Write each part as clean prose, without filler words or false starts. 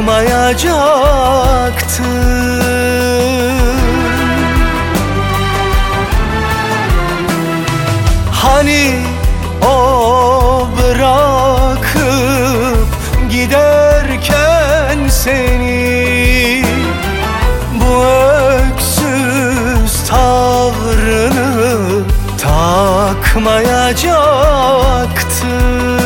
Hani o bırakıp giderken seni, bu öksüz tavrını takmayacaktı.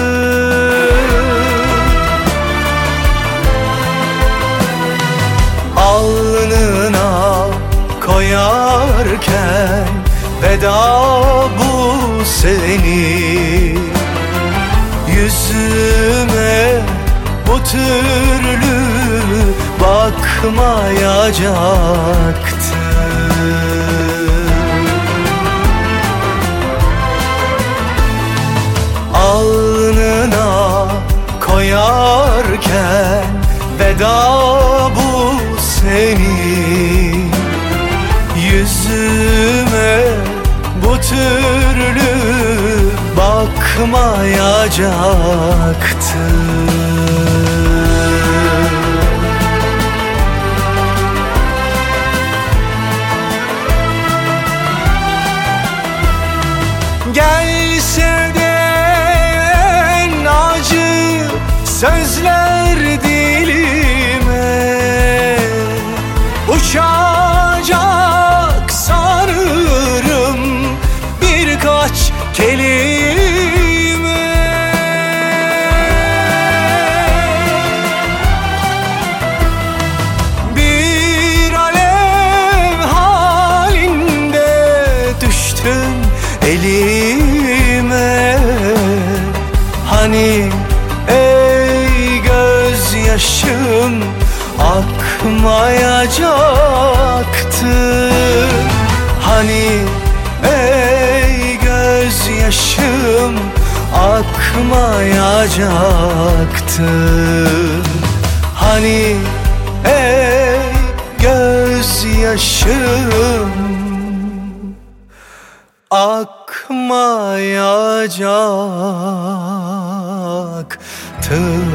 Alnına koyarken veda bu seni, yüzüme bu türlü bakmayacaktı. Alnına koyarken veda bu seni, yüzüme bu türlü bakmayacaktı. Gelse de en acı sözler dilime, uçacak sanırım birkaç kelime. Bir alev halinde düştün elime. Hani ey gözyaşım akmayacaktı. Hani ey gözyaşım akmayacaktı. Hani ey gözyaşım akmayacaktı.